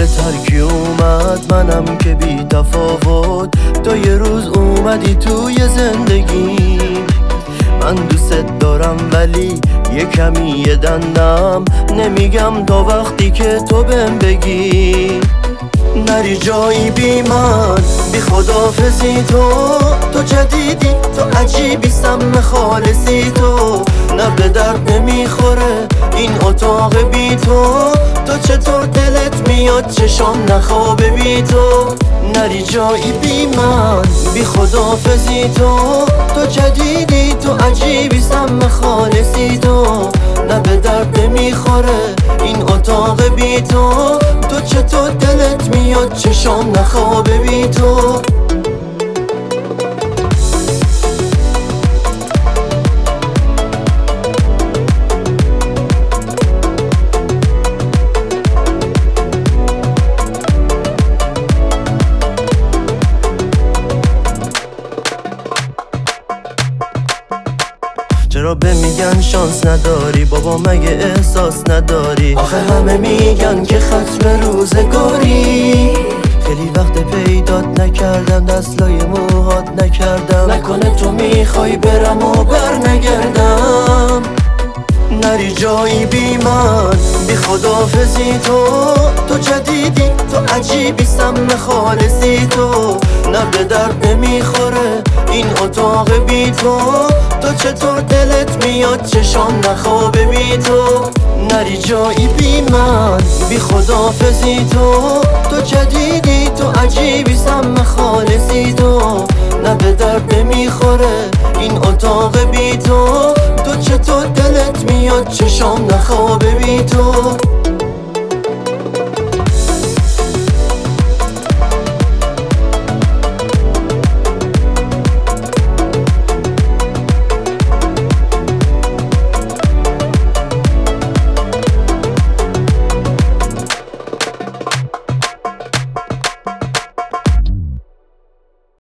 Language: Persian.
ترکی اومد، منم که بی تفاوت. تو یه روز اومدی توی زندگی، من دوست دارم ولی یه کمی یه دندم نمیگم تا وقتی که تو بهم بگی. نری جایی بی من، بی خدافزی تو جدیدی، تو عجیبی، سم خالصی تو. نه به درد نمیخوره این اتاق بی تو چطور دلت میاد چشام نخوابه بی تو. نری جایی بی من، بی خدافزی تو جدیدی، تو عجیبی، سم خالصی تو. نه به درد نمیخوره این اتاق بی تو چطور دلت میاد چشام نخوابه بی تو. چرا به میگن شانس نداری بابا، مگه احساس نداری؟ آخه همه میگن که ختم روزگاری. خیلی وقت پیدات نکردم، دستلای موهات نکردم، نکنه تو میخوای برم و بر نگردم. نری جایی بی من، بی خدافزی تو جدیدی، تو عجیبی، سم خالصی تو. نه به درد نمیخوره این اتاق بی تو چطور دلت میاد چشام نخوابه بی تو. نری جایی بی من، بی خدافزی تو جدیدی، تو عجیبی، سم خالصی تو. نه به درد نمیخوره این اتاق بی تو چطور دلت میاد چشام نخوابه بی تو.